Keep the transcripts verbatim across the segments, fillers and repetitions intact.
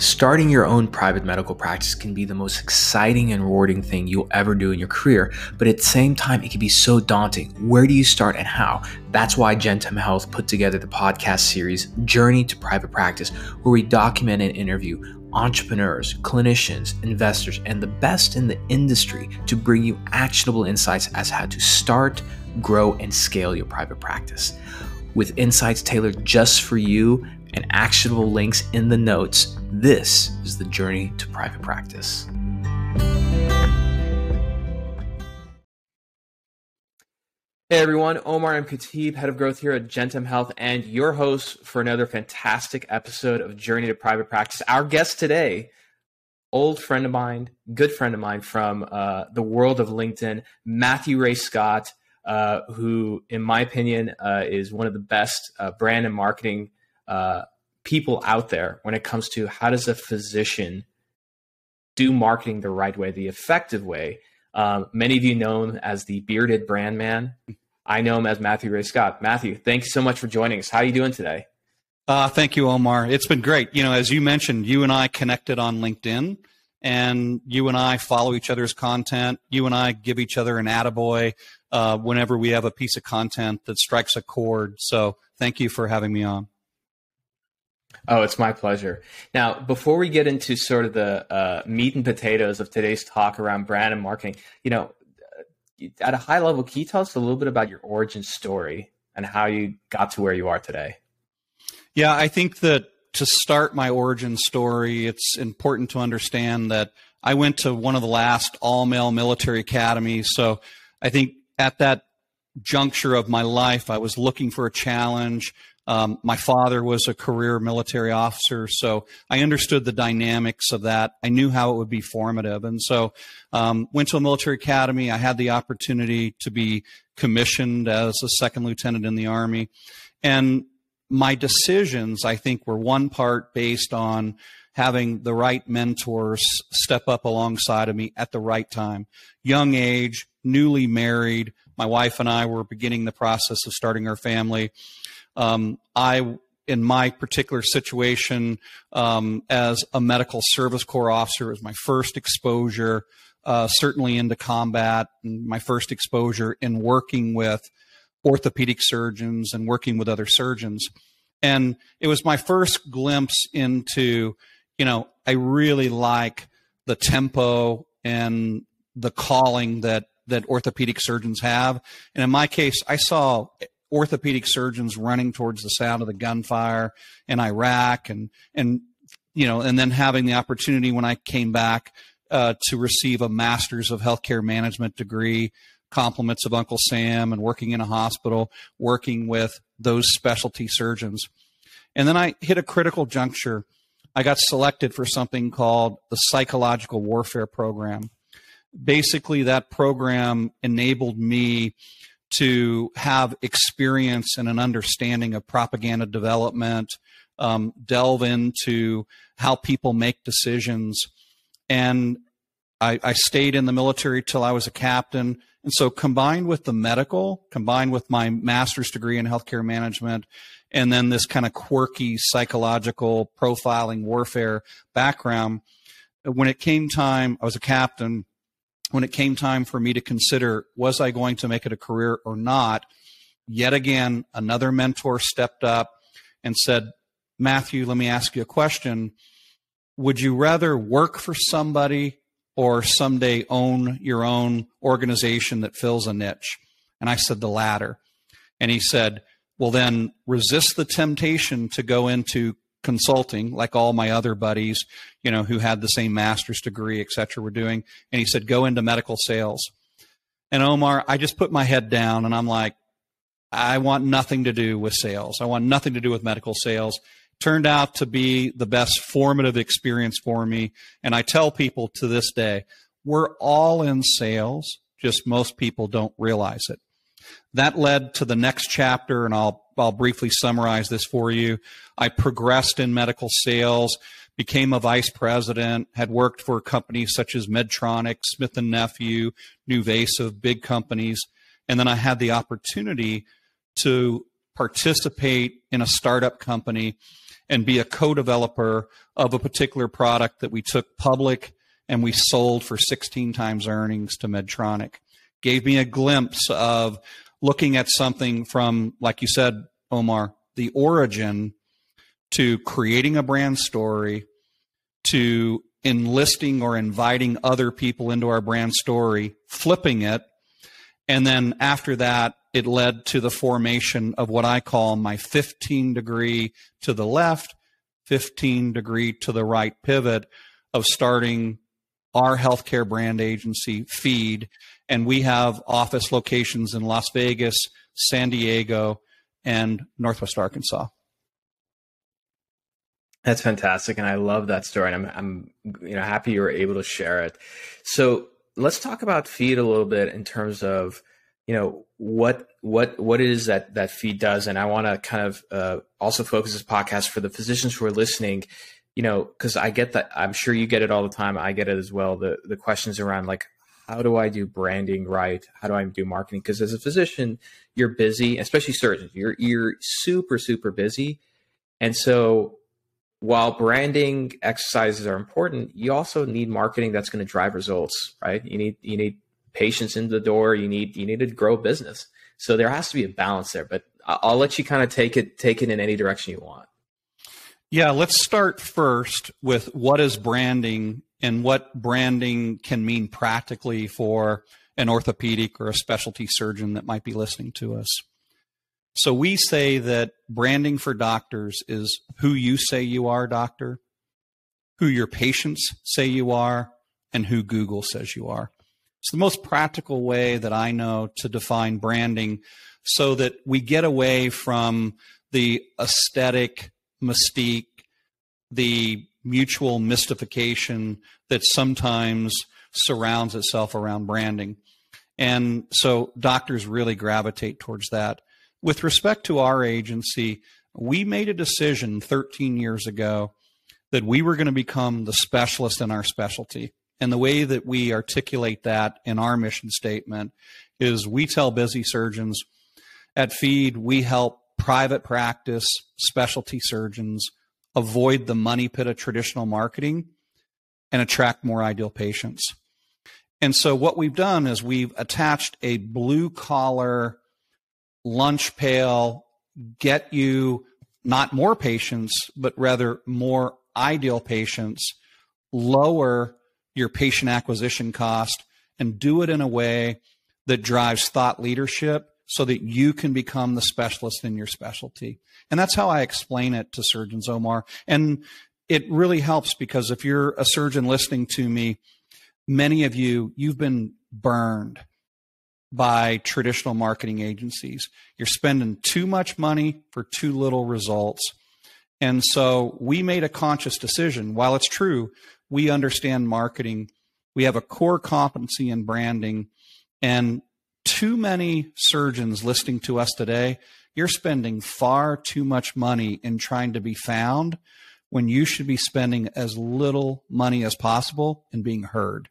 Starting your own private medical practice can be the most exciting and rewarding thing you'll ever do in your career, but at the same time, it can be so daunting. Where do you start and how? That's why Gentem Health put together the podcast series, Journey to Private Practice, where we document and interview entrepreneurs, clinicians, investors, and the best in the industry to bring you actionable insights as how to start, grow, and scale your private practice. With insights tailored just for you and actionable links in the notes, this is the Journey to Private Practice. Hey everyone, Omar M. Khatib, Head of Growth here at Gentem Health, and your host for another fantastic episode of Journey to Private Practice. Our guest today, old friend of mine, good friend of mine from uh, the world of LinkedIn, Matthew Ray Scott, uh, who, in my opinion, uh, is one of the best uh, brand and marketing uh, people out there when it comes to how does a physician do marketing the right way, the effective way. Um, many of you know him as the bearded brand man. I know him as Matthew Ray Scott. Matthew, thank you so much for joining us. How are you doing today? Uh, thank you, Omar. It's been great. You know, as you mentioned, you and I connected on LinkedIn, and you and I follow each other's content. You and I give each other an attaboy uh, whenever we have a piece of content that strikes a chord. So thank you for having me on. Oh, it's my pleasure. Now, before we get into sort of the uh, meat and potatoes of today's talk around brand and marketing, you know, at a high level, can you tell us a little bit about your origin story and how you got to where you are today? Yeah, I think that to start my origin story, it's important to understand that I went to one of the last all-male military academies. So I think at that juncture of my life, I was looking for a challenge. Um, my father was a career military officer, so I understood the dynamics of that. I knew how it would be formative. And so um, went to a military academy. I had the opportunity to be commissioned as a second lieutenant in the Army. And my decisions, I think, were one part based on having the right mentors step up alongside of me at the right time. Young age, newly married. My wife and I were beginning the process of starting our family. Um, I, in my particular situation, um, as a medical service corps officer, it was my first exposure, uh, certainly into combat, and my first exposure in working with orthopedic surgeons and working with other surgeons. And it was my first glimpse into, you know, I really like the tempo and the calling that, that orthopedic surgeons have. And in my case, I saw orthopedic surgeons running towards the sound of the gunfire in Iraq, and and you know, and then having the opportunity when I came back uh, to receive a master's of healthcare management degree, compliments of Uncle Sam, and working in a hospital, working with those specialty surgeons. And then I hit a critical juncture. I got selected for something called the Psychological Warfare Program. Basically, that program enabled me to have experience and an understanding of propaganda development, um, delve into how people make decisions. And I, I stayed in the military till I was a captain. And so combined with the medical, combined with my master's degree in healthcare management, and then this kind of quirky psychological profiling warfare background, when it came time, I was a captain. When it came time for me to consider, was I going to make it a career or not, yet again, another mentor stepped up and said, Matthew, let me ask you a question. Would you rather work for somebody or someday own your own organization that fills a niche? And I said, the latter. And he said, well, then resist the temptation to go into consulting like all my other buddies, you know, who had the same master's degree, et cetera, were doing. And he said, go into medical sales. And Omar, I just put my head down and I'm like, I want nothing to do with sales. I want nothing to do with medical sales. Turned out to be the best formative experience for me. And I tell people to this day, we're all in sales, just most people don't realize it. That led to the next chapter, and I'll I'll briefly summarize this for you. I progressed in medical sales, became a vice president, had worked for companies such as Medtronic, Smith and Nephew, NuVasive, big companies, and then I had the opportunity to participate in a startup company and be a co-developer of a particular product that we took public and we sold for sixteen times earnings to Medtronic. Gave me a glimpse of looking at something from, like you said, Omar, the origin to creating a brand story to enlisting or inviting other people into our brand story, flipping it. And then after that, it led to the formation of what I call my fifteen degree to the left, fifteen degree to the right pivot of starting our healthcare brand agency, Feed. And we have office locations in Las Vegas, San Diego, and Northwest Arkansas. That's fantastic, and I love that story, and I'm, I'm, you know, happy you were able to share it. So let's talk about Feed a little bit in terms of, you know, what what what it is that that Feed does, and I want to kind of uh, also focus this podcast for the physicians who are listening, you know, because I get that, I'm sure you get it all the time, I get it as well. The the questions around like, how do I do branding right? How do I do marketing? Because as a physician, you're busy, especially surgeons. You're you're super super busy, and so while branding exercises are important, you also need marketing that's going to drive results, right? You need you need patients in the door. You need you need to grow business. So there has to be a balance there. But I'll let you kind of take it take it in any direction you want. Yeah, let's start first with what is branding and what branding can mean practically for an orthopedic or a specialty surgeon that might be listening to us. So we say that branding for doctors is who you say you are, doctor, who your patients say you are, and who Google says you are. It's the most practical way that I know to define branding so that we get away from the aesthetic mystique, the mutual mystification that sometimes surrounds itself around branding. And so doctors really gravitate towards that. With respect to our agency, we made a decision thirteen years ago that we were going to become the specialist in our specialty. And the way that we articulate that in our mission statement is we tell busy surgeons at Feed, we help private practice specialty surgeons avoid the money pit of traditional marketing and attract more ideal patients. And so what we've done is we've attached a blue collar lunch pail, get you not more patients, but rather more ideal patients, lower your patient acquisition cost, and do it in a way that drives thought leadership so that you can become the specialist in your specialty. And that's how I explain it to surgeons, Omar. And it really helps because if you're a surgeon listening to me, many of you, you've been burned by traditional marketing agencies. You're spending too much money for too little results. And so we made a conscious decision. While it's true, we understand marketing. We have a core competency in branding. And too many surgeons listening to us today, you're spending far too much money in trying to be found when you should be spending as little money as possible in being heard.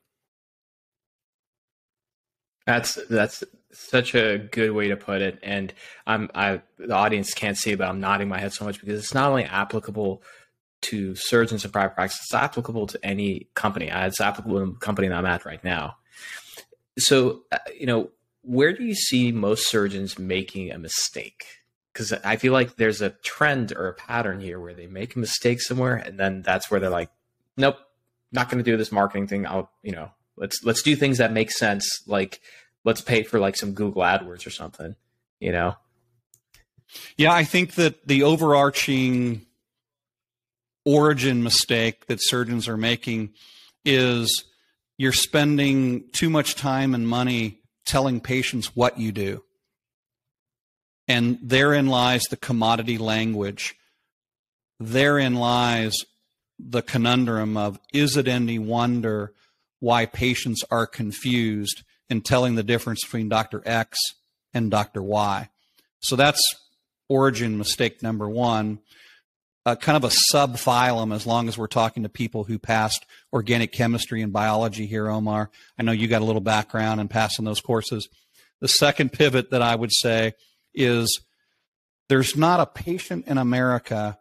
That's that's such a good way to put it, and I'm I the audience can't see, but I'm nodding my head so much because it's not only applicable to surgeons in private practice, it's applicable to any company. It's applicable to the company that I'm at right now. So, uh, you know, where do you see most surgeons making a mistake? Because I feel like there's a trend or a pattern here where they make a mistake somewhere, and then that's where they're like, "Nope, not going to do this marketing thing. I'll, you know." Let's let's do things that make sense. Like let's pay for like some Google AdWords or something, you know? Yeah, I think that the overarching origin mistake that surgeons are making is you're spending too much time and money telling patients what you do. And therein lies the commodity language. Therein lies the conundrum of, is it any wonder why patients are confused in telling the difference between Doctor X and Doctor Y? So that's origin mistake number one. Uh, kind of a sub-phylum as long as we're talking to people who passed organic chemistry and biology here, Omar. I know you got a little background in passing those courses. The second pivot that I would say is there's not a patient in America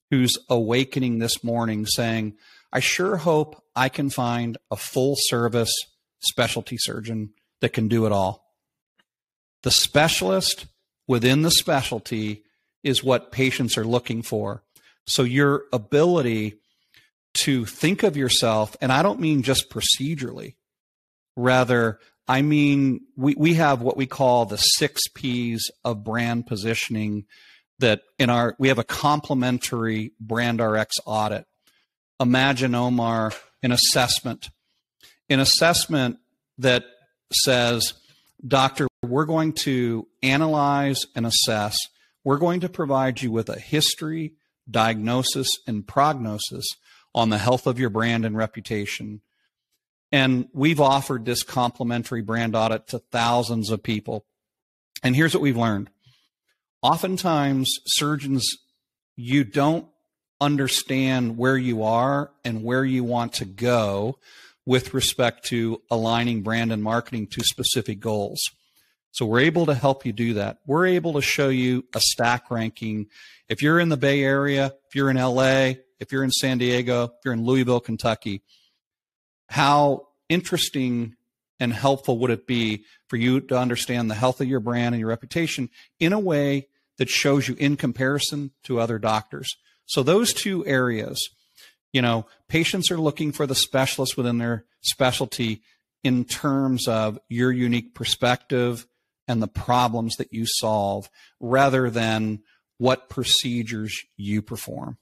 who's awakening this morning saying, I sure hope I can find a full service specialty surgeon that can do it all. The specialist within the specialty is what patients are looking for. So your ability to think of yourself, and I don't mean just procedurally, rather, I mean, we, we have what we call the six P's of brand positioning that in our, we have a complimentary BrandRx audit. Imagine, Omar, an assessment, an assessment that says, doctor, we're going to analyze and assess. We're going to provide you with a history, diagnosis, and prognosis on the health of your brand and reputation. And we've offered this complimentary brand audit to thousands of people. And here's what we've learned. Oftentimes, surgeons, you don't understand where you are and where you want to go with respect to aligning brand and marketing to specific goals. So we're able to help you do that. We're able to show you a stack ranking. If you're in the Bay Area, if you're in L A, if you're in San Diego, if you're in Louisville, Kentucky, how interesting and helpful would it be for you to understand the health of your brand and your reputation in a way that shows you in comparison to other doctors? So those two areas, you know, patients are looking for the specialist within their specialty in terms of your unique perspective and the problems that you solve rather than what procedures you perform.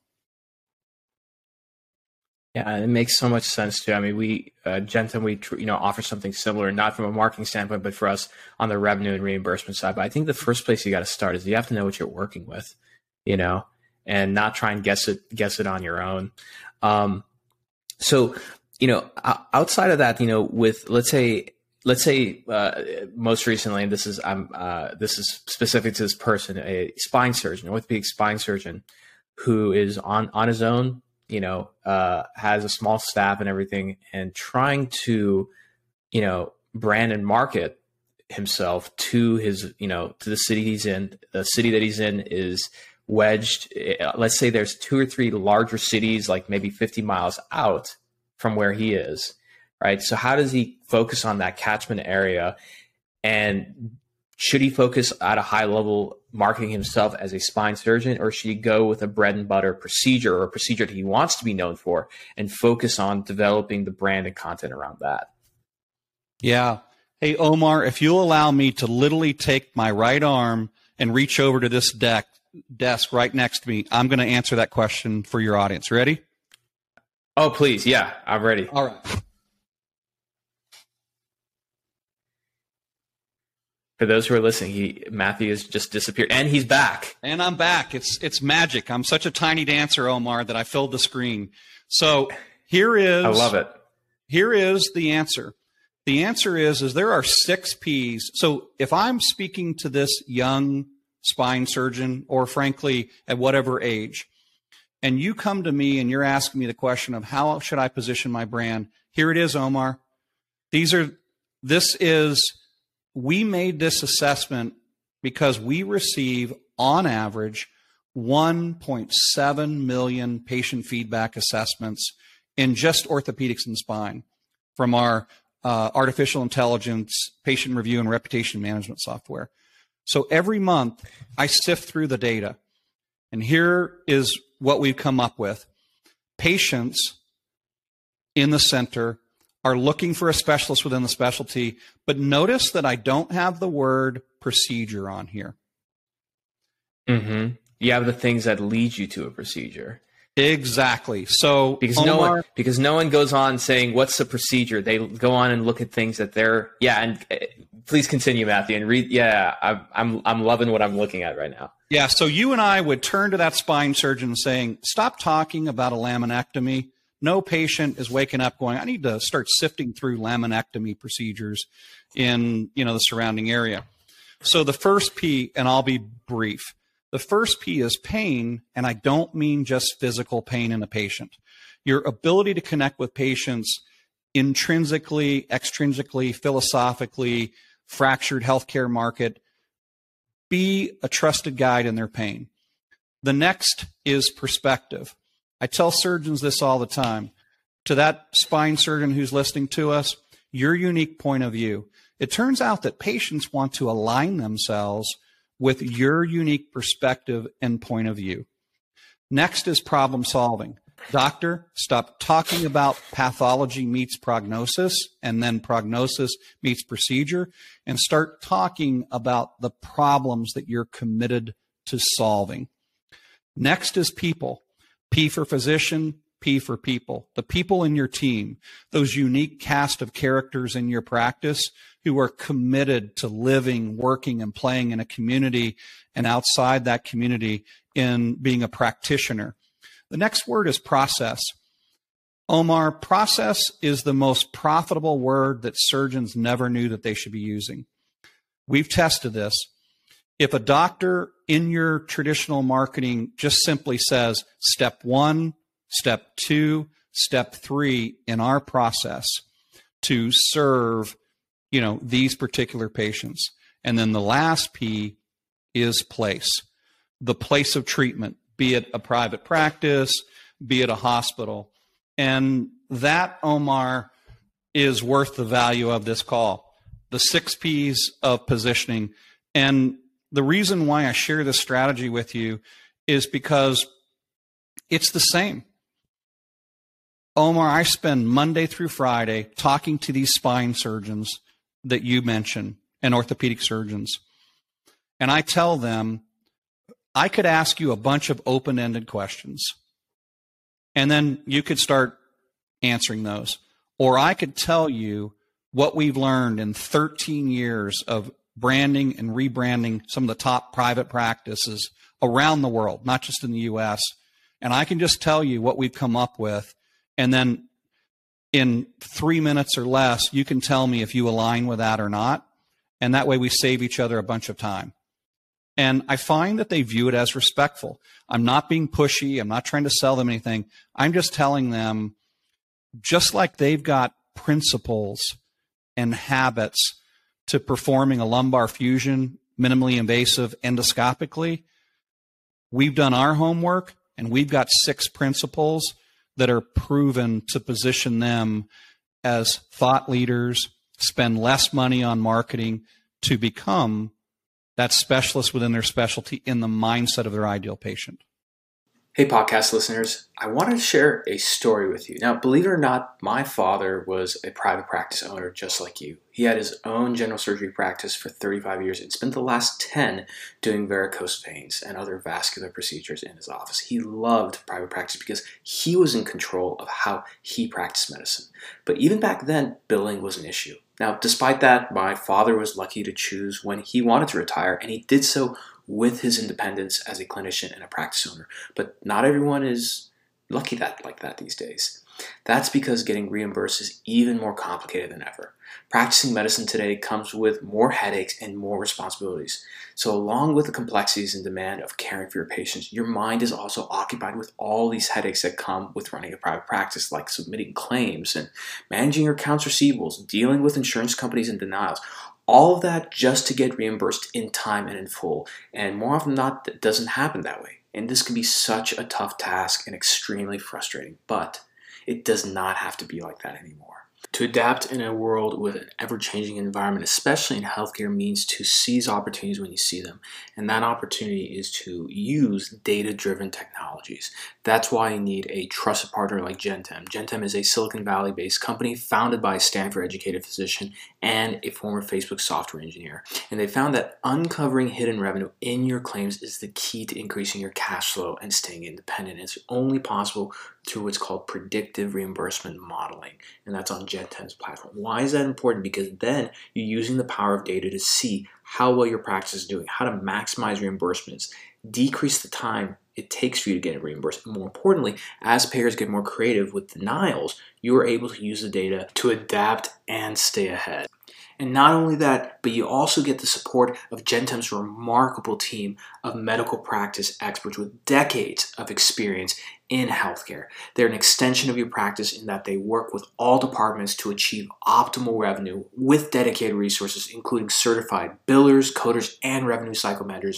Yeah, it makes so much sense too. I mean, we, uh, Gentem, we, you know, offer something similar, not from a marketing standpoint, but for us on the revenue and reimbursement side. But I think the first place you got to start is you have to know what you're working with, you know, and not try and guess it, guess it on your own. Um, so, you know, outside of that, you know, with, let's say, let's say, uh, most recently, and this is, I'm, uh, this is specific to this person, a spine surgeon, orthopedic spine surgeon who is on, on his own, you know, uh, has a small staff and everything, and trying to, you know, brand and market himself to his, you know, to the city he's in. The city that he's in is wedged. Let's say there's two or three larger cities, like maybe fifty miles out from where he is, right? So how does he focus on that catchment area? And should he focus at a high level marketing himself as a spine surgeon, or should he go with a bread and butter procedure or a procedure that he wants to be known for and focus on developing the brand and content around that? Yeah. Hey, Omar, if you'll allow me to literally take my right arm and reach over to this deck, desk right next to me, I'm going to answer that question for your audience. Ready? Oh, please. Yeah, I'm ready. All right. For those who are listening, he, Matthew has just disappeared, and he's back. And I'm back. It's it's magic. I'm such a tiny dancer, Omar, that I filled the screen. So here is. I love it. Here is the answer. The answer is is there are six P's. So if I'm speaking to this young spine surgeon, or frankly at whatever age, and you come to me and you're asking me the question of how should I position my brand, here it is, Omar. These are. This is. We made this assessment because we receive, on average, one point seven million patient feedback assessments in just orthopedics and spine from our uh, artificial intelligence, patient review, and reputation management software. So every month, I sift through the data. And here is what we've come up with. Patients in the center are looking for a specialist within the specialty, but notice that I don't have the word procedure on here. Mm-hmm. You have the things that lead you to a procedure. Exactly. So because Omar, no one because no one goes on saying what's the procedure. They go on and look at things that they're yeah. And uh, please continue, Matthew, and read. Yeah, I'm I'm I'm loving what I'm looking at right now. Yeah. So you and I would turn to that spine surgeon saying, "Stop talking about a laminectomy." No patient is waking up going, I need to start sifting through laminectomy procedures in, you know, the surrounding area. So the first P, and I'll be brief, the first P is pain, and I don't mean just physical pain in a patient. Your ability to connect with patients intrinsically, extrinsically, philosophically, fractured healthcare market, be a trusted guide in their pain. The next is perspective. I tell surgeons this all the time. To that spine surgeon who's listening to us, your unique point of view. It turns out that patients want to align themselves with your unique perspective and point of view. Next is problem solving. Doctor, stop talking about pathology meets prognosis and then prognosis meets procedure, and start talking about the problems that you're committed to solving. Next is people. P for physician, P for people. The people in your team, those unique cast of characters in your practice who are committed to living, working, and playing in a community and outside that community in being a practitioner. The next word is process. Omar, process is the most profitable word that surgeons never knew that they should be using. We've tested this. If a doctor in your traditional marketing just simply says step one, step two, step three in our process to serve, you know, these particular patients. And then the last P is place, the place of treatment, be it a private practice, be it a hospital. And that, Omar, is worth the value of this call. The six P's of positioning. And the reason why I share this strategy with you is because it's the same. Omar, I spend Monday through Friday talking to these spine surgeons that you mentioned and orthopedic surgeons. And I tell them, I could ask you a bunch of open-ended questions, and then you could start answering those. Or I could tell you what we've learned in thirteen years of branding and rebranding some of the top private practices around the world, not just in the U S. And I can just tell you what we've come up with. And then in three minutes or less, you can tell me if you align with that or not. And that way we save each other a bunch of time. And I find that they view it as respectful. I'm not being pushy. I'm not trying to sell them anything. I'm just telling them, just like they've got principles and habits to performing a lumbar fusion, minimally invasive endoscopically, we've done our homework, and we've got six principles that are proven to position them as thought leaders, spend less money on marketing to become that specialist within their specialty in the mindset of their ideal patient. Hey, podcast listeners, I wanted to share a story with you. Now, believe it or not, my father was a private practice owner just like you. He had his own general surgery practice for thirty-five years and spent the last ten doing varicose veins and other vascular procedures in his office. He loved private practice because he was in control of how he practiced medicine. But even back then, billing was an issue. Now, despite that, my father was lucky to choose when he wanted to retire, and he did so with his independence as a clinician and a practice owner. But not everyone is lucky that like that these days. That's because getting reimbursed is even more complicated than ever. Practicing medicine today comes with more headaches and more responsibilities. So along with the complexities and demand of caring for your patients, your mind is also occupied with all these headaches that come with running a private practice, like submitting claims and managing your accounts receivables, dealing with insurance companies and denials. All of that just to get reimbursed in time and in full. And more often than not, that doesn't happen that way. And this can be such a tough task and extremely frustrating. But it does not have to be like that anymore. To adapt in a world with an ever-changing environment, especially in healthcare, means to seize opportunities when you see them. And that opportunity is to use data-driven technologies. That's why you need a trusted partner like Gentem. Gentem is a Silicon Valley-based company founded by a Stanford-educated physician and a former Facebook software engineer. And they found that uncovering hidden revenue in your claims is the key to increasing your cash flow and staying independent. It's only possible through what's called predictive reimbursement modeling, and that's on Gentem's platform. Why is that important? Because then you're using the power of data to see how well your practice is doing, how to maximize reimbursements, decrease the time it takes for you to get it reimbursed. And more importantly, as payers get more creative with denials, you are able to use the data to adapt and stay ahead. And not only that, but you also get the support of Gentem's remarkable team of medical practice experts with decades of experience in healthcare. They're an extension of your practice in that they work with all departments to achieve optimal revenue with dedicated resources, including certified billers, coders, and revenue cycle managers,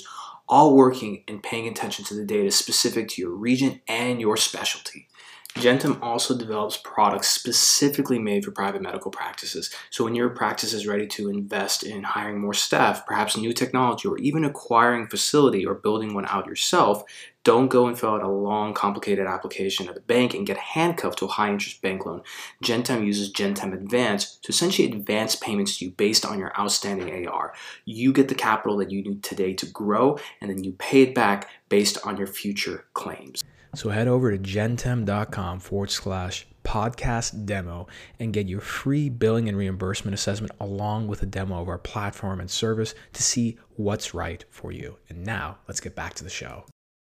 all working and paying attention to the data specific to your region and your specialty. Gentum also develops products specifically made for private medical practices. So when your practice is ready to invest in hiring more staff, perhaps new technology, or even acquiring a facility or building one out yourself, don't go and fill out a long, complicated application at the bank and get handcuffed to a high-interest bank loan. Gentum uses Gentum Advance to essentially advance payments to you based on your outstanding A R. You get the capital that you need today to grow, and then you pay it back based on your future claims. So head over to gentum.com forward slash podcast demo and get your free billing and reimbursement assessment along with a demo of our platform and service to see what's right for you. And now let's get back to the show.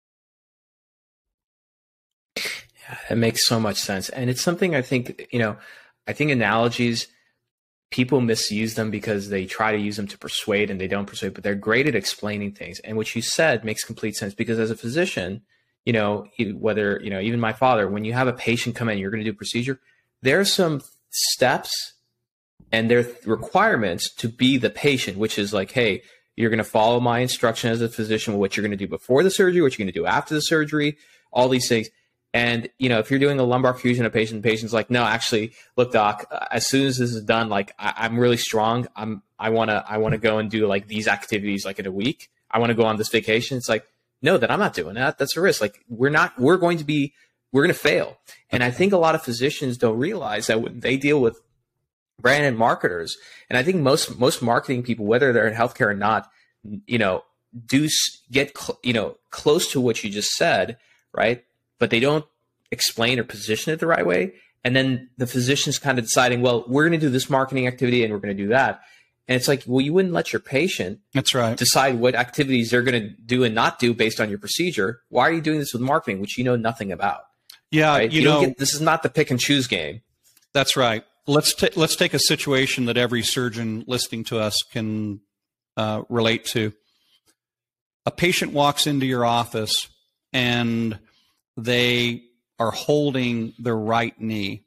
Yeah, it makes so much sense. And it's something I think, you know, I think analogies, people misuse them because they try to use them to persuade and they don't persuade, but they're great at explaining things. And what you said makes complete sense because as a physician, you know, whether, you know, even my father, when you have a patient come in, you're going to do a procedure, there are some steps and there are requirements to be the patient, which is like, hey, you're going to follow my instruction as a physician, what you're going to do before the surgery, what you're going to do after the surgery, all these things. And, you know, if you're doing a lumbar fusion, a patient, the patient's like, no, actually, look, doc, as soon as this is done, like, I, I'm really strong. I'm, I want to, I want to go and do like these activities like in a week. I want to go on this vacation. It's like, no, that I'm not doing that. That's a risk. Like we're not, we're going to be, we're going to fail. And I think a lot of physicians don't realize that when they deal with brand and marketers, and I think most, most marketing people, whether they're in healthcare or not, you know, do get, cl- you know, close to what you just said, right? But they don't explain or position it the right way. And then the physician's kind of deciding, well, we're going to do this marketing activity and we're going to do that. And it's like, well, you wouldn't let your patient That's right. decide what activities they're going to do and not do based on your procedure. Why are you doing this with marketing, which you know nothing about? Yeah, right? you, you know, don't get, this is not the pick and choose game. That's right. Let's ta- let's take a situation that every surgeon listening to us can uh, relate to. A patient walks into your office and they are holding their right knee.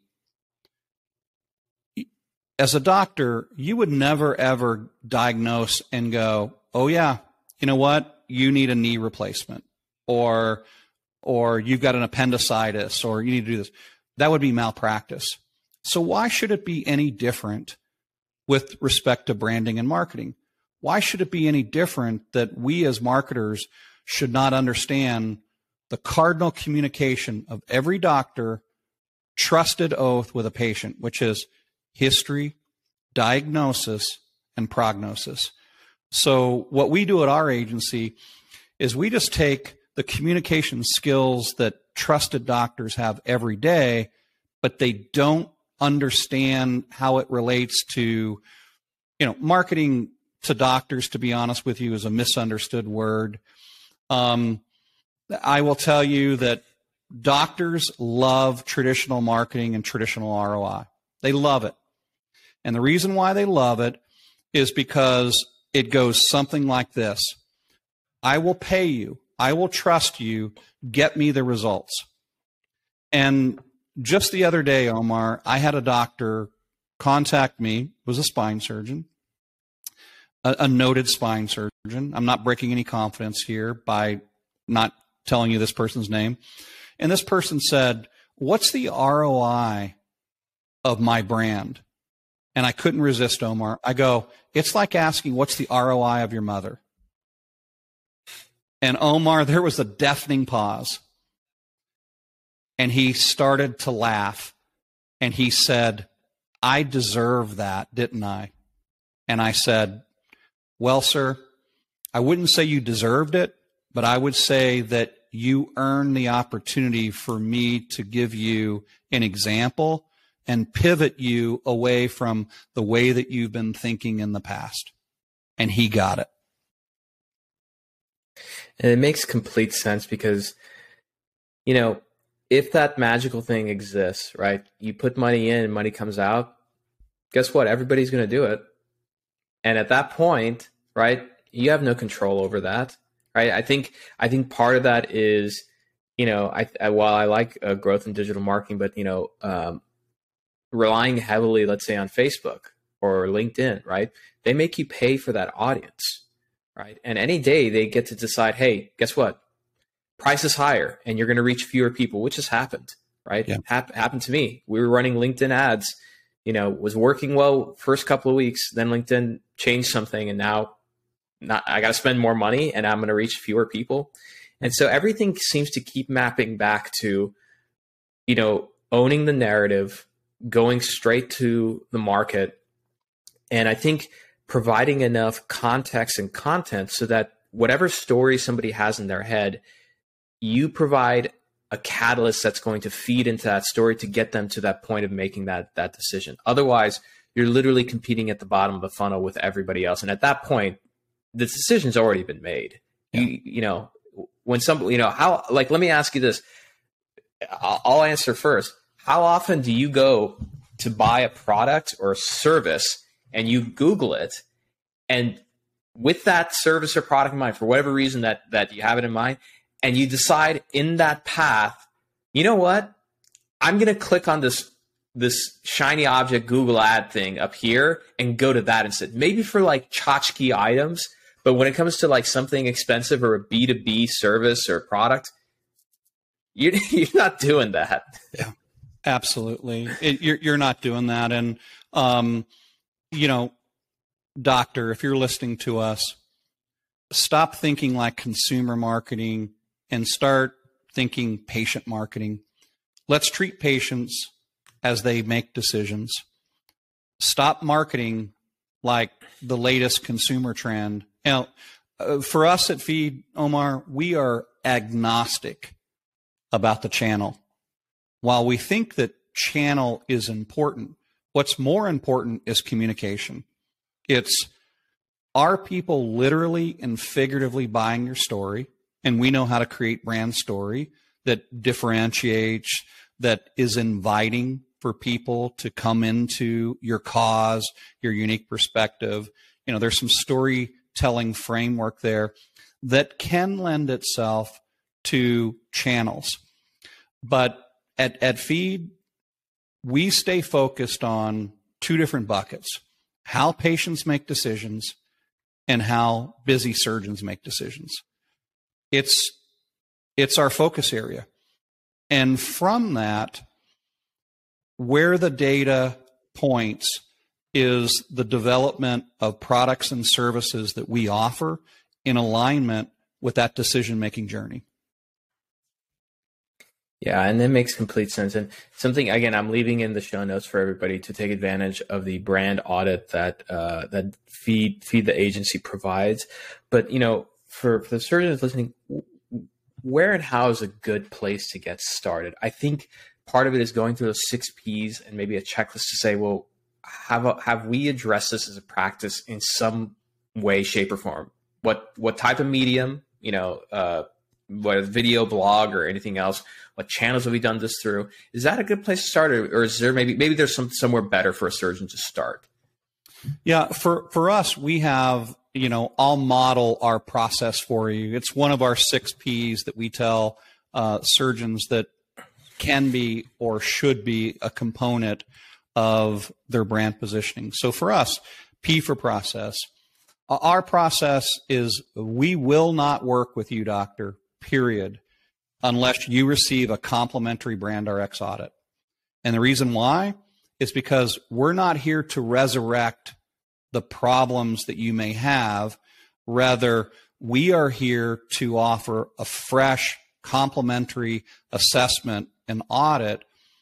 As a doctor, you would never, ever diagnose and go, oh, yeah, you know what? You need a knee replacement or or you've got an appendicitis or you need to do this. That would be malpractice. So why should it be any different with respect to branding and marketing? Why should it be any different that we as marketers should not understand the cardinal communication of every doctor trusted oath with a patient, which is history, diagnosis, and prognosis. So what we do at our agency is we just take the communication skills that trusted doctors have every day, but they don't understand how it relates to, you know, marketing to doctors, to be honest with you, is a misunderstood word. Um, I will tell you that doctors love traditional marketing and traditional R O I. They love it. And the reason why they love it is because it goes something like this. I will pay you. I will trust you. Get me the results. And just the other day, Omar, I had a doctor contact me, was a spine surgeon, a, a noted spine surgeon. I'm not breaking any confidence here by not telling you this person's name. And this person said, what's the R O I of my brand? And I couldn't resist, Omar. I go, it's like asking, what's the R O I of your mother? And Omar, there was a deafening pause. And he started to laugh. And he said, I deserve that, didn't I? And I said, well, sir, I wouldn't say you deserved it, but I would say that you earned the opportunity for me to give you an example and pivot you away from the way that you've been thinking in the past. And he got it. And it makes complete sense because, you know, if that magical thing exists, right, you put money in and money comes out, guess what? Everybody's going to do it. And at that point, right, you have no control over that, right? I think, I think part of that is, you know, I, I while I like uh, growth in digital marketing, but, you know, um, relying heavily, let's say on Facebook or LinkedIn, right? They make you pay for that audience, right? And any day they get to decide, hey, guess what? Price is higher and you're going to reach fewer people, which has happened, right? Yeah. Hap- happened to me. We were running LinkedIn ads, you know, was working well first couple of weeks. Then LinkedIn changed something and now not, I got to spend more money and I'm going to reach fewer people. And so everything seems to keep mapping back to, you know, owning the narrative, going straight to the market. And I think providing enough context and content so that whatever story somebody has in their head, you provide a catalyst that's going to feed into that story to get them to that point of making that that decision. Otherwise, you're literally competing at the bottom of the funnel with everybody else. And at that point, the decision's already been made. Yeah. You, you know, when some, you know, how, like, let me ask you this. I'll, I'll answer first. How often do you go to buy a product or a service and you Google it, and with that service or product in mind, for whatever reason that, that you have it in mind, and you decide in that path, you know what? I'm going to click on this, this shiny object Google ad thing up here and go to that instead. Maybe for like tchotchke items, but when it comes to like something expensive or a B two B service or product, you're, you're not doing that. Yeah, absolutely. It, you're, you're not doing that. And, um, you know, doctor, if you're listening to us, stop thinking like consumer marketing and start thinking patient marketing. Let's treat patients as they make decisions. Stop marketing like the latest consumer trend. Now, uh, for us at Feed, Omar, we are agnostic about the channel. While we think that channel is important, what's more important is communication. It's, are people literally and figuratively buying your story? And we know how to create brand story that differentiates, that is inviting for people to come into your cause, your unique perspective. You know, there's some storytelling framework there that can lend itself to channels. But at, at Feed, we stay focused on two different buckets: how patients make decisions and how busy surgeons make decisions. It's, it's our focus area. And from that, where the data points is the development of products and services that we offer in alignment with that decision-making journey. Yeah, and that makes complete sense. And something, again, I'm leaving in the show notes for everybody to take advantage of the brand audit that uh, that Feed Feed the agency provides. But, you know, for, for the surgeons listening, where and how is a good place to get started? I think part of it is going through those six P's and maybe a checklist to say, well, have a, have we addressed this as a practice in some way, shape, or form? What what type of medium? You know, uh, whether video, blog, or anything else. What channels have we done this through? Is that a good place to start, or, or is there maybe maybe there's some somewhere better for a surgeon to start? Yeah, for for us, we have, you know, I'll model our process for you. It's one of our six P's that we tell uh, surgeons that can be or should be a component of their brand positioning. So for us, P for process. Our process is we will not work with you, doctor, period, unless you receive a complimentary BrandRx audit. And the reason why is because we're not here to resurrect the problems that you may have. Rather, we are here to offer a fresh, complimentary assessment and audit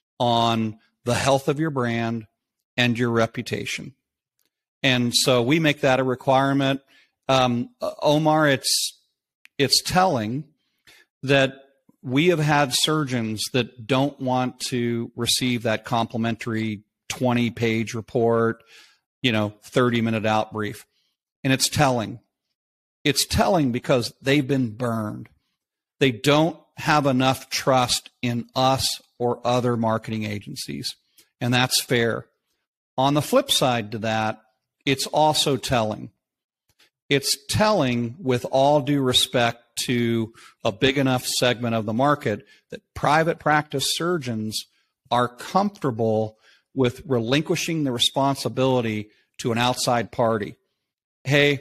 on the health of your brand and your reputation. And so we make that a requirement. Um, Omar, it's it's telling that we have had surgeons that don't want to receive that complimentary twenty-page report, you know, thirty-minute out brief. And it's telling. It's telling because they've been burned. They don't have enough trust in us or other marketing agencies. And that's fair. On the flip side to that, it's also telling. It's telling, with all due respect to a big enough segment of the market, that private practice surgeons are comfortable with relinquishing the responsibility to an outside party. Hey,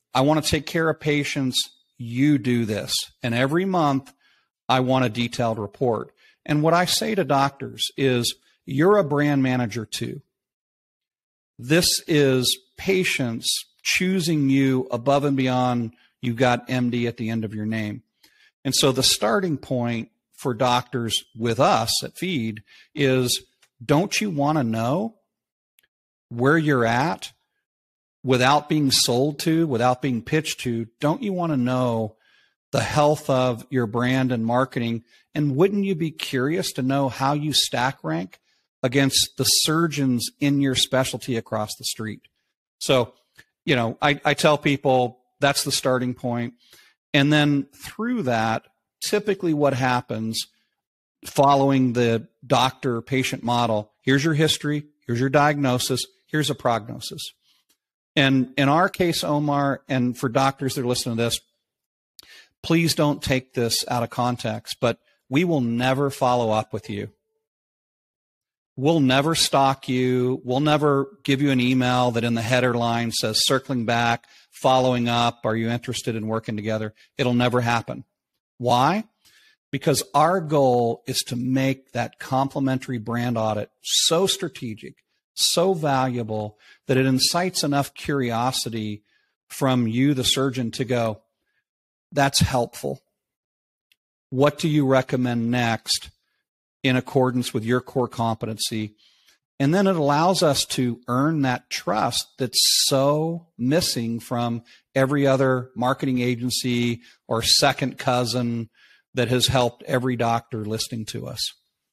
I want to take care of patients. You do this. And every month I want a detailed report. And what I say to doctors is, you're a brand manager too. This is patients choosing you above and beyond you got M D at the end of your name. And so the starting point for doctors with us at Feed is, don't you want to know where you're at without being sold to, without being pitched to? Don't you want to know the health of your brand and marketing? And wouldn't you be curious to know how you stack rank against the surgeons in your specialty across the street? So, you know, I, I tell people that's the starting point. And then through that, typically what happens following the doctor-patient model, here's your history, here's your diagnosis, here's a prognosis. And in our case, Omar, and for doctors that are listening to this, please don't take this out of context, but we will never follow up with you. We'll never stalk you. We'll never give you an email that in the header line says circling back, following up, are you interested in working together? It'll never happen. Why? Because our goal is to make that complimentary brand audit so strategic, so valuable, that it incites enough curiosity from you, the surgeon, to go, that's helpful. What do you recommend next in accordance with your core competency? And then it allows us to earn that trust that's so missing from every other marketing agency or second cousin that has helped every doctor listening to us.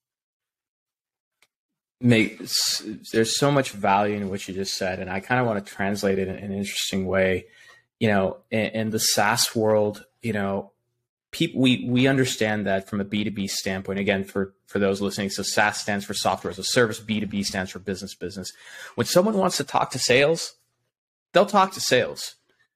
Make, there's so much value in what you just said, and I kind of want to translate it in an interesting way. You know, in, in the SaaS world, you know, people, we, we understand that from a B two B standpoint. Again, for, for those listening, so SaaS stands for software as a service, B two B stands for business business. When someone wants to talk to sales, they'll talk to sales.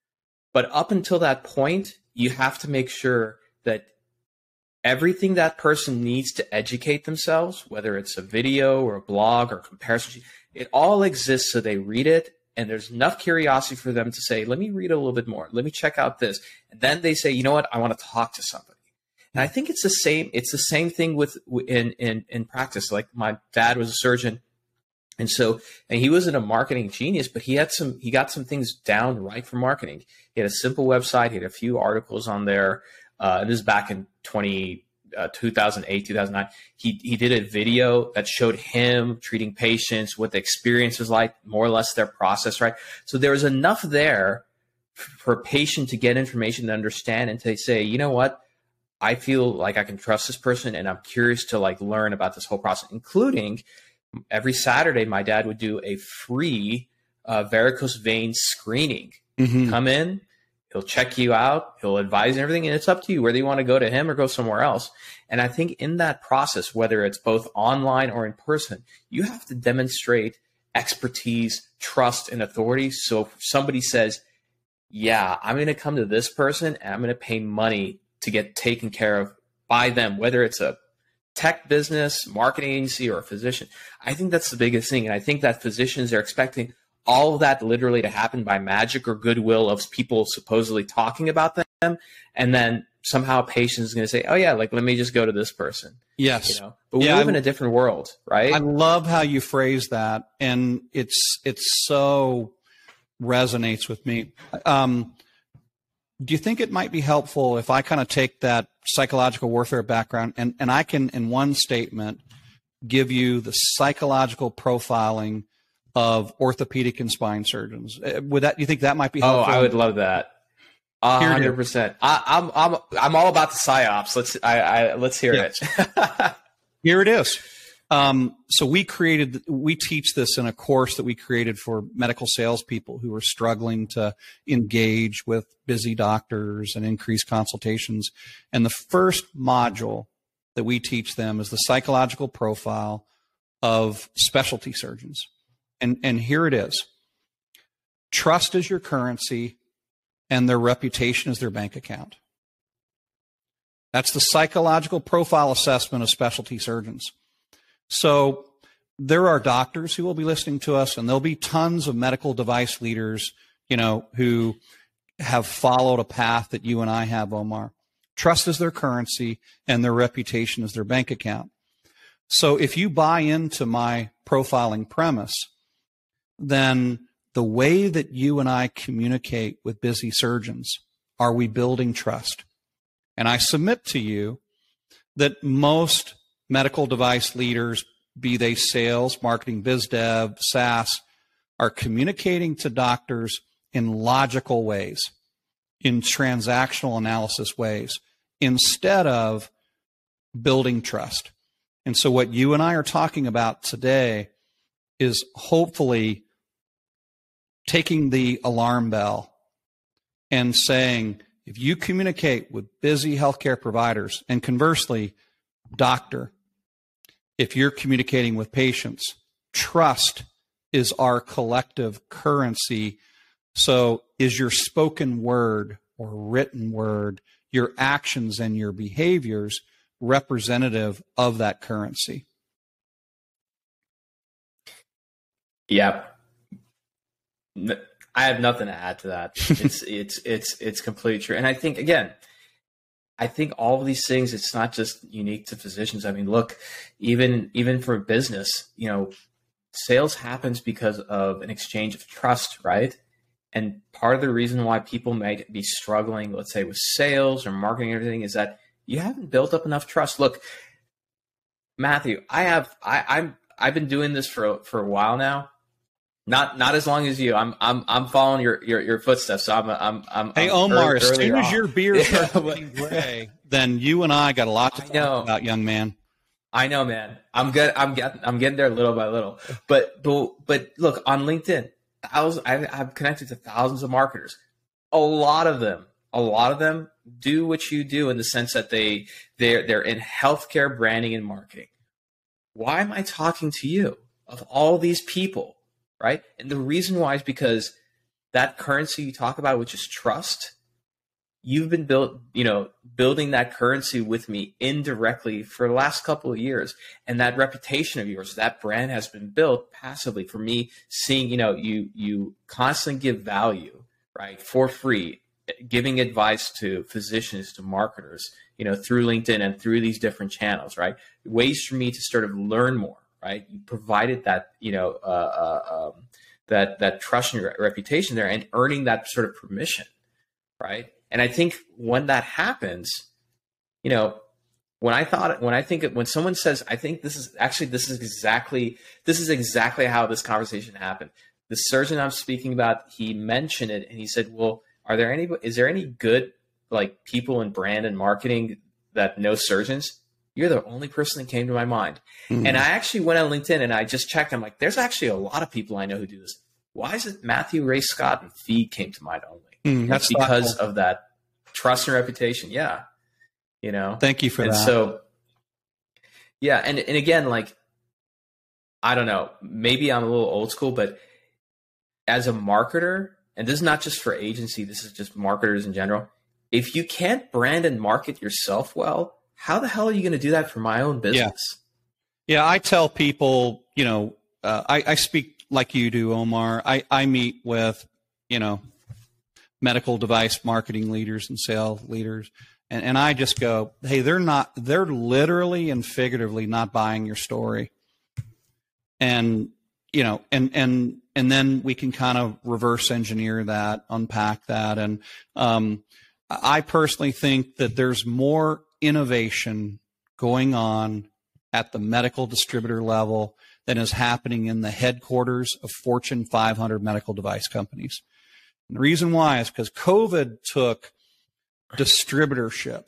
But up until that point, you have to make sure that everything that person needs to educate themselves, whether it's a video or a blog or comparison sheet, it all exists so they read it. And there's enough curiosity for them to say, let me read a little bit more. Let me check out this. And then they say, you know what? I want to talk to somebody. And I think it's the same. It's the same thing with in, in, in practice. Like my dad was a surgeon. And so, and he wasn't a marketing genius, but he had some, he got some things down right for marketing. He had a simple website. He had a few articles on there. Uh, this is back in twenty, uh, two thousand eight, two thousand nine. He, he did a video that showed him treating patients, what the experience was like, more or less their process, right? So there was enough there for a patient to get information to understand and to say, you know what? I feel like I can trust this person and I'm curious to like learn about this whole process, including every Saturday, my dad would do a free uh, varicose vein screening. Mm-hmm. Come in, he'll check you out, he'll advise and everything, and it's up to you whether you want to go to him or go somewhere else. And I think in that process, whether it's both online or in person, you have to demonstrate expertise, trust, and authority. So if somebody says, yeah, I'm going to come to this person and I'm going to pay money to get taken care of by them, whether it's a tech business, marketing agency, or a physician. I think that's the biggest thing. And I think that physicians are expecting all of that literally to happen by magic or goodwill of people supposedly talking about them. And then somehow a patient is going to say, oh yeah, like, let me just go to this person. Yes. You know? But we yeah, live I, in a different world, right? I love how you phrase that. And it's, it's so resonates with me. Um, do you think it might be helpful if I kind of take that psychological warfare background and, and I can, in one statement, give you the psychological profiling of orthopedic and spine surgeons? Would that, you think that might be helpful? Oh, I would love that. A hundred percent. I'm, I'm, I'm all about the psyops. Let's, I, I let's hear yes. it. Here it is. Um, so we created, we teach this in a course that we created for medical salespeople who are struggling to engage with busy doctors and increase consultations. And the first module that we teach them is the psychological profile of specialty surgeons. And, and here it is. Trust is your currency and their reputation is their bank account. That's the psychological profile assessment of specialty surgeons. So there are doctors who will be listening to us, and there'll be tons of medical device leaders, you know, who have followed a path that you and I have, Omar. Trust is their currency and their reputation is their bank account. So if you buy into my profiling premise, then the way that you and I communicate with busy surgeons, are we building trust? And I submit to you that most medical device leaders, be they sales, marketing, biz dev, SaaS, are communicating to doctors in logical ways, in transactional analysis ways, instead of building trust. And so what you and I are talking about today is hopefully taking the alarm bell and saying, if you communicate with busy healthcare providers, and conversely, doctor, if you're communicating with patients, trust is our collective currency. So is your spoken word or written word, your actions and your behaviors representative of that currency? Yeah. I have nothing to add to that. It's it's it's it's completely true. And I think, again, I think all of these things, it's not just unique to physicians. I mean, look, even even for business, you know, sales happens because of an exchange of trust, right? And part of the reason why people might be struggling, let's say, with sales or marketing and everything, is that you haven't built up enough trust. Look, Matthew, I have I, I'm I've been doing this for for a while now. Not not as long as you. I'm I'm I'm following your your, your footsteps. So I'm I'm I'm. Hey I'm Omar, early, as soon as on. your beard starts getting gray, then you and I got a lot to talk about, young man. I know, man. I'm good. I'm getting I'm getting there little by little. But but but look, on LinkedIn, thousands, I, I've connected to thousands of marketers. A lot of them, a lot of them do what you do in the sense that they they're they're in healthcare branding and marketing. Why am I talking to you of all these people? Right. And the reason why is because that currency you talk about, which is trust, you've been built, you know, building that currency with me indirectly for the last couple of years. And that reputation of yours, that brand has been built passively for me, seeing, you know, you, you constantly give value, right, for free, giving advice to physicians, to marketers, you know, through LinkedIn and through these different channels, right? Ways for me to sort of learn more. Right, you provided that, you know, uh, uh, um, that that trust and reputation there, and earning that sort of permission, right? And I think when that happens, you know, when I thought, when I think, when someone says, I think this is actually, this is exactly, this is exactly how this conversation happened. The surgeon I'm speaking about, he mentioned it, and he said, "Well, are there any, is there any good like people in brand and marketing that know surgeons?" You're the only person that came to my mind. Mm-hmm. And I actually went on LinkedIn and I just checked. I'm like, there's actually a lot of people I know who do this. Why is it Matthew Ray Scott and Feed came to mind only? Mm, that's because thoughtful. Of that trust and reputation. Yeah. You know, thank you for and that. So, yeah. And, and again, like, I don't know, maybe I'm a little old school, but as a marketer, and this is not just for agency, this is just marketers in general. If you can't brand and market yourself well, how the hell are you going to do that for my own business? Yeah, yeah, I tell people, you know, uh, I, I speak like you do, Omar. I, I meet with, you know, medical device marketing leaders and sales leaders. And, and I just go, hey, they're not, they're literally and figuratively not buying your story. And, you know, and, and, and then we can kind of reverse engineer that, unpack that. And um, I personally think that there's more innovation going on at the medical distributor level than is happening in the headquarters of Fortune five hundred medical device companies. And the reason why is because COVID took distributorships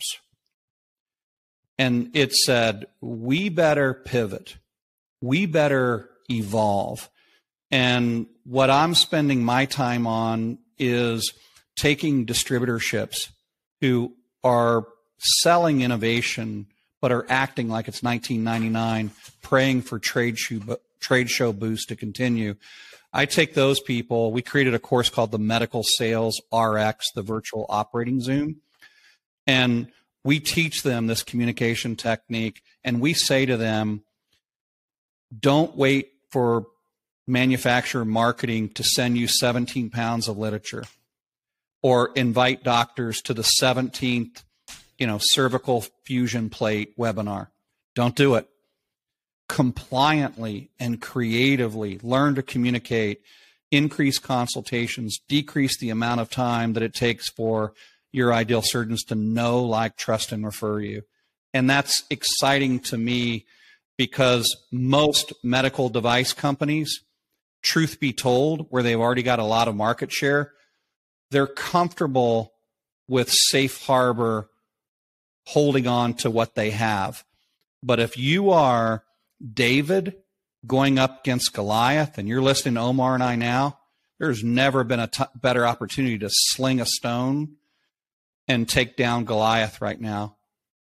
and it said, we better pivot. We better evolve. And what I'm spending my time on is taking distributorships who are selling innovation, but are acting like it's nineteen ninety-nine, praying for trade show, trade show boost to continue. I take those people. We created a course called the Medical Sales R X, the virtual operating Zoom. And we teach them this communication technique. And we say to them, don't wait for manufacturer marketing to send you seventeen pounds of literature. or invite doctors to the seventeenth, you know, cervical fusion plate webinar. Don't do it. Compliantly and creatively learn to communicate, increase consultations, decrease the amount of time that it takes for your ideal surgeons to know, like, trust, and refer you. And that's exciting to me because most medical device companies, truth be told, where they've already got a lot of market share, they're comfortable with safe harbor holding on to what they have. But if you are David going up against Goliath and you're listening to Omar and I now, there's never been a t- better opportunity to sling a stone and take down Goliath right now.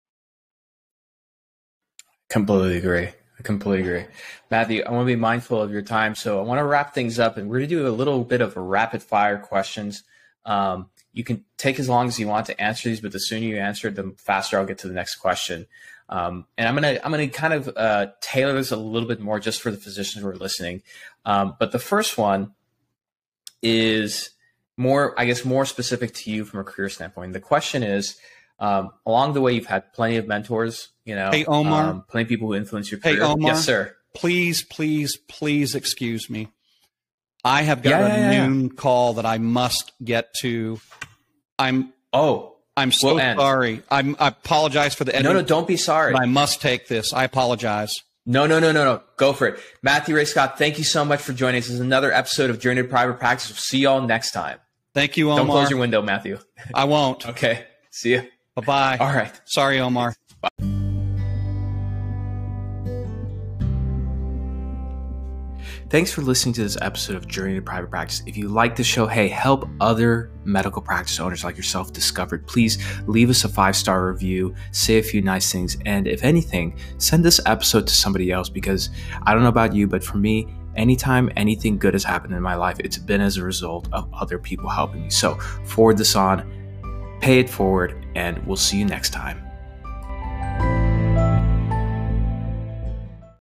Completely agree. I completely agree. Matthew, I want to be mindful of your time, so I want to wrap things up, and we're going to do a little bit of a rapid fire questions. Um, you can take as long as you want to answer these, but the sooner you answer it, the faster I'll get to the next question. Um, and I'm gonna I'm gonna kind of uh, tailor this a little bit more just for the physicians who are listening. Um, but the first one is more, I guess, more specific to you from a career standpoint. The question is, um, along the way, you've had plenty of mentors, you know, hey, Omar, um, plenty of people who influence your career. Hey, Omar, yes, sir. Please, please, please excuse me. I have got yeah, a yeah, yeah. noon call that I must get to. I'm oh, I'm so we'll sorry. I'm, I apologize for the editing. No, no, don't be sorry. I must take this. I apologize. No, no, no, no, no. Go for it. Matthew Ray Scott, thank you so much for joining us. This is another episode of Journey to Private Practice. We'll see you all next time. Thank you, Omar. Don't close your window, Matthew. I won't. Okay. See you. Bye-bye. All right. Sorry, Omar. Bye. Thanks for listening to this episode of Journey to Private Practice. If you like the show, hey, help other medical practice owners like yourself discover it. Please leave us a five-star review, say a few nice things, and if anything, send this episode to somebody else, because I don't know about you, but for me, anytime anything good has happened in my life, it's been as a result of other people helping me. So forward this on, pay it forward, and we'll see you next time.